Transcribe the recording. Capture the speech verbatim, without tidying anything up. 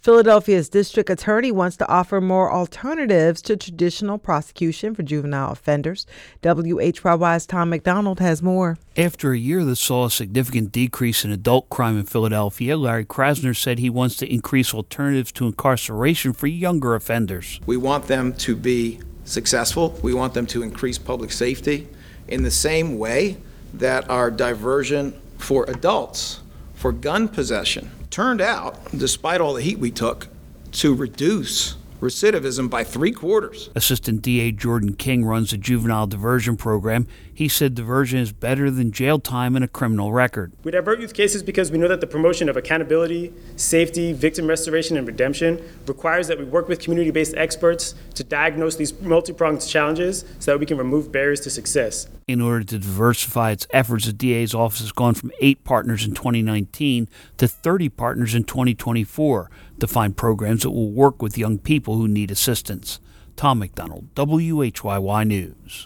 Philadelphia's district attorney wants to offer more alternatives to traditional prosecution for juvenile offenders. W H Y Y's Tom McDonald has more. After a year that saw a significant decrease in adult crime in Philadelphia, Larry Krasner said he wants to increase alternatives to incarceration for younger offenders. We want them to be successful. We want them to increase public safety in the same way that our diversion for adults for gun possession turned out, despite all the heat we took, to reduce recidivism by three quarters. Assistant D A Jordan King runs a juvenile diversion program. He said diversion is better than jail time and a criminal record. We divert youth cases because we know that the promotion of accountability, safety, victim restoration, and redemption requires that we work with community-based experts to diagnose these multi-pronged challenges so that we can remove barriers to success. In order to diversify its efforts, the D A's office has gone from eight partners in twenty nineteen to thirty partners in twenty twenty-four to find programs that will work with young people who need assistance. Tom McDonald, W H Y Y News.